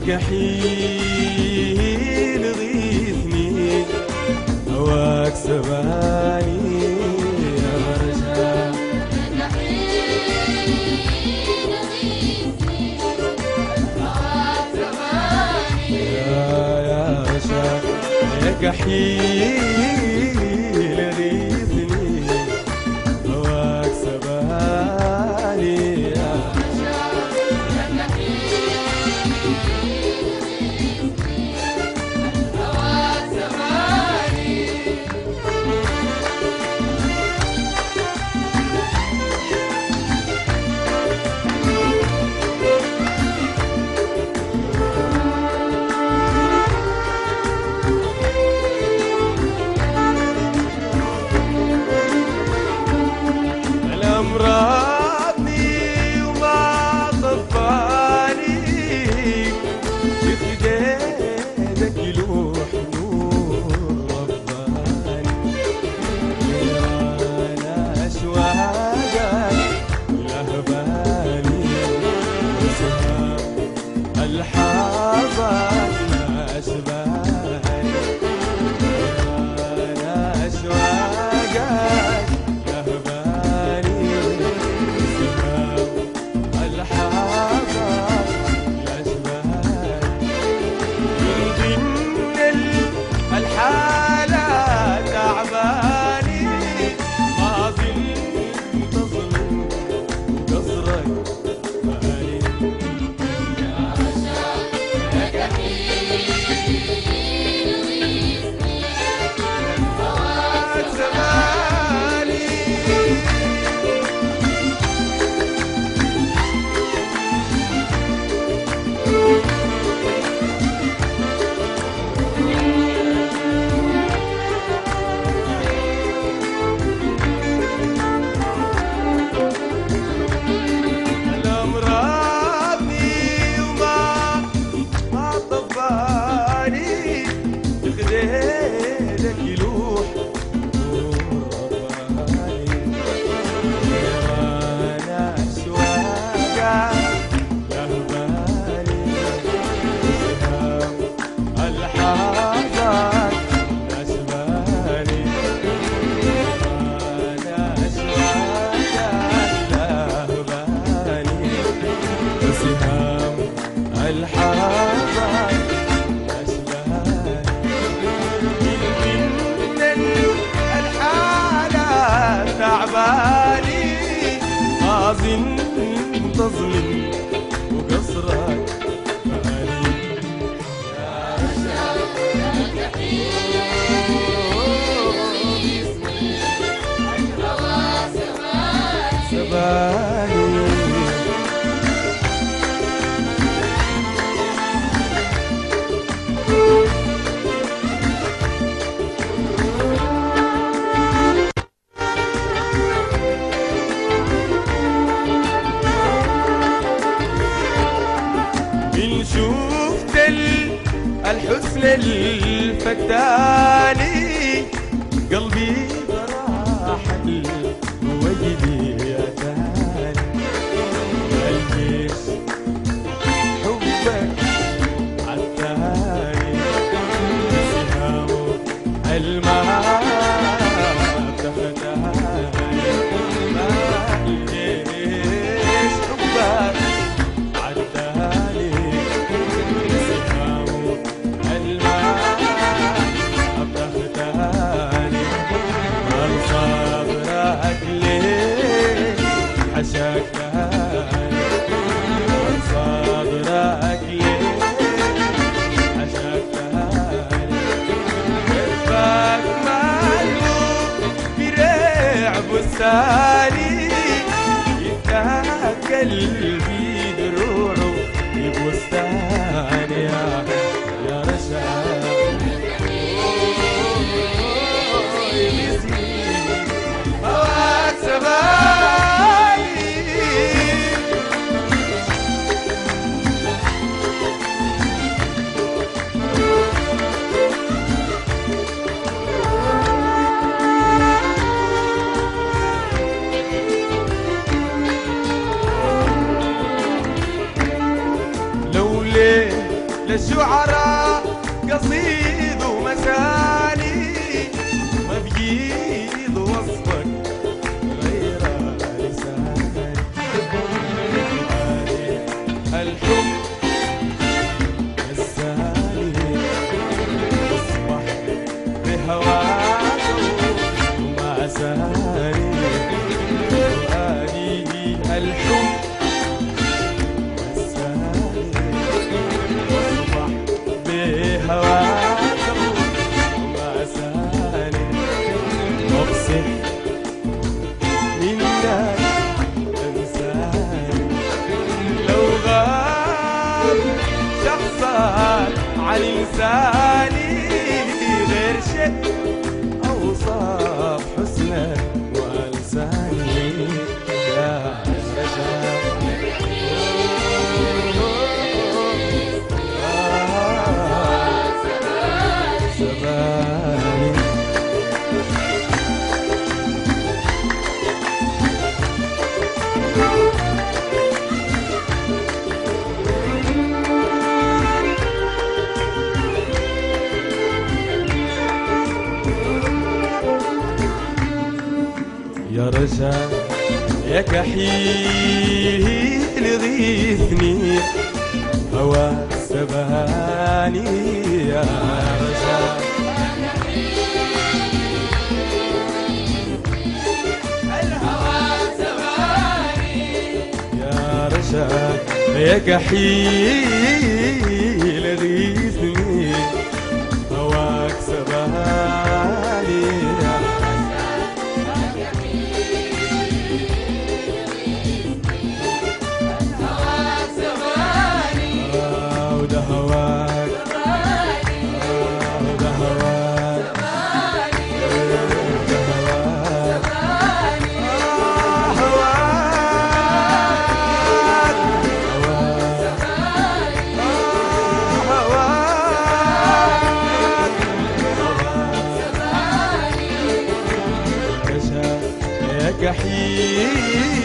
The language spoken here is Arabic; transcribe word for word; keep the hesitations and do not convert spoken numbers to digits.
كحيل غيثني هواك سباني يا رجاء يا كحيل غيثني هواك سباني يا أمراضني وما طفاني بخديدك يلوح نور رباني أنا أشواقك لهباني وسهام الحظات ما أشباني أنا أشواقك خديدك يلوح نور رباني وانا اشواقك لهباني وسهام الحظات اشباني وانا اشواقك لهباني وسهام الحظات تعباني أظن تظلم وقصرك فاني يا رجال يا كحيل هوا سباني شفت الحسن الفتاني قلبي براح وجدي يتاني الجيش حبك عالثاني سهامه الماء تفتاني ما الجيش حبك عشاك لهاني صادرك ليه عشاك لهاني كفاك مقلوب بريع بستاني يفتح قلبي دروعه ببستاني يا يا رشاق هواك سباني الشعراء قصيد ومساني ما بجيد وصفك غير لساني. الحب الثاني أصبح بهواك وما ساني. وآني الحب هواك وما ساني. مقصد منك انساني لو غاب شخصك عن لساني غير شيء اوصاف حسنك والساني يا رجال. يا رجال يا كحيل غيثني هواك سباني. يا رجال الهوى سباني. يا رجال يا كحيل غيثني هواك سباني. وده هواك وده هواك وده هواك هواك هواك يا كحيل